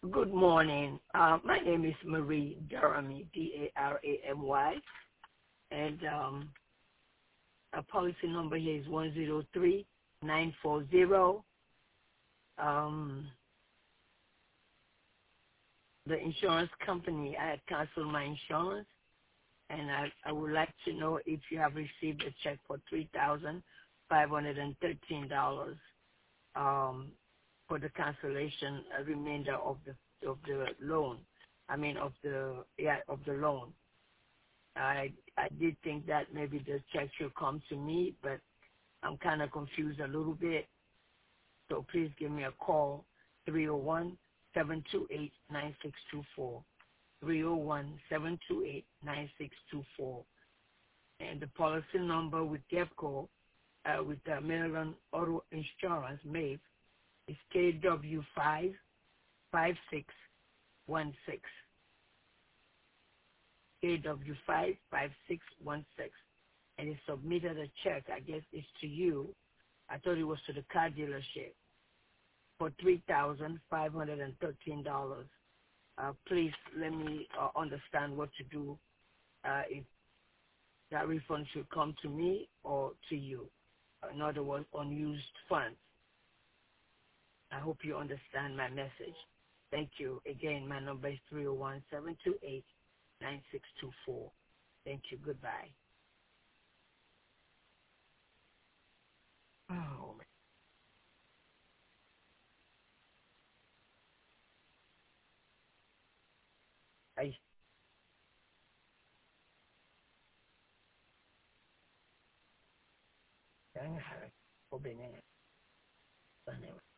Good morning. My name is Marie Daramy, Daramy, and our policy number here is 103940. The insurance company, I had canceled my insurance, and I would like to know if you have received a check for $3,513 for the cancellation remainder of the loan. Of the loan. I did think that maybe the check should come to me, but I'm kind of confused a little bit. So please give me a call, 301-728-9624, 301-728-9624. And the policy number with GEFCO, with Maryland Auto Insurance, MAVE, is KW55616. KW55616. And he submitted a check, I guess it's to you. I thought it was to the car dealership for $3,513. Please let me understand what to do if that refund should come to me or to you. In other words, unused funds. I hope you understand my message. Thank you. Again, my number is 301-728-9624. Thank you. Goodbye. Oh, man. I